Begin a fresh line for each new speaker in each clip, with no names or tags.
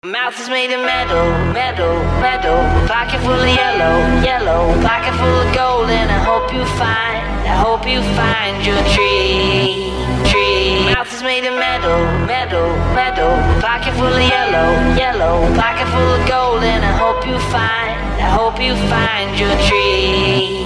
Mouth is made of metal, metal, metal. Pocket full of yellow, yellow. Pocket full of gold, and I hope you find your tree, tree. Mouth is made of metal, metal, metal. Pocket full of yellow, yellow. Pocket full of gold, and I hope you find your tree.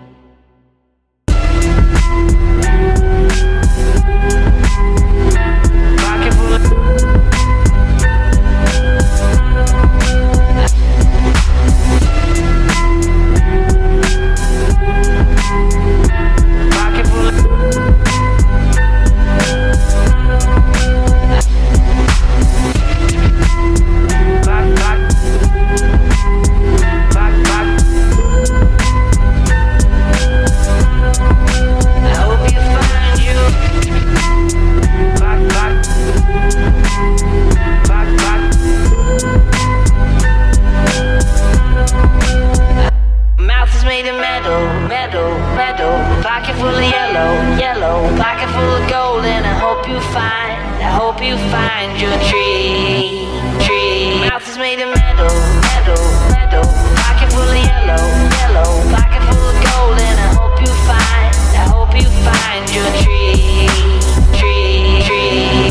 Pocket full of yellow, yellow. Pocket full of gold, and I hope you find your tree, tree. Mouth is made of metal, metal, metal. Pocket full of yellow, yellow. Pocket full of gold, and I hope you find your tree, tree, tree.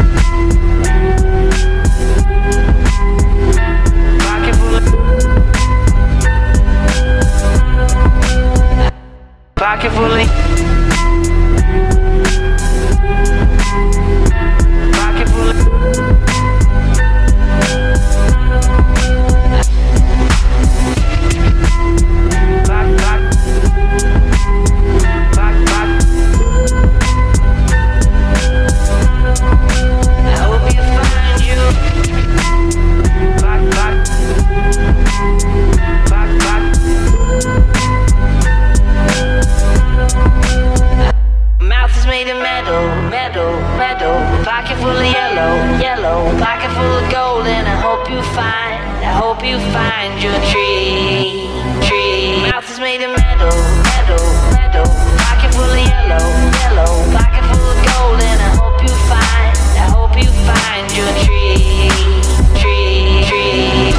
Pocket full of pocket full of pocket full of I hope you find you Mouth is made of metal, metal, metal. Pocket full of yellow, yellow. Pocket full of gold, and I hope you find your tree, tree. Mouth is made of metal, metal, metal. Pocket full of yellow, yellow. Pocket full of gold, and I hope you find your tree, tree, tree.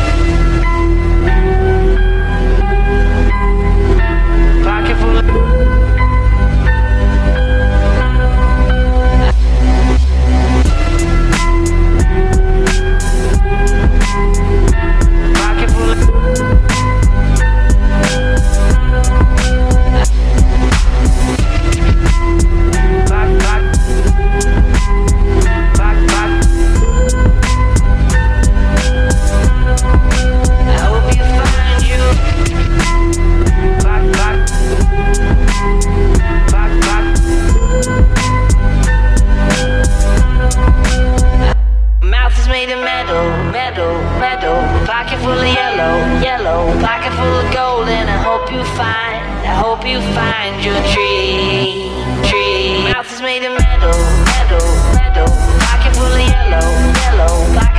Pocket full of pocket full of yellow, yellow. Pocket full of gold, and I hope you find your tree, tree. Mouth is made of metal, metal, metal. Pocket full of yellow, yellow. Pocket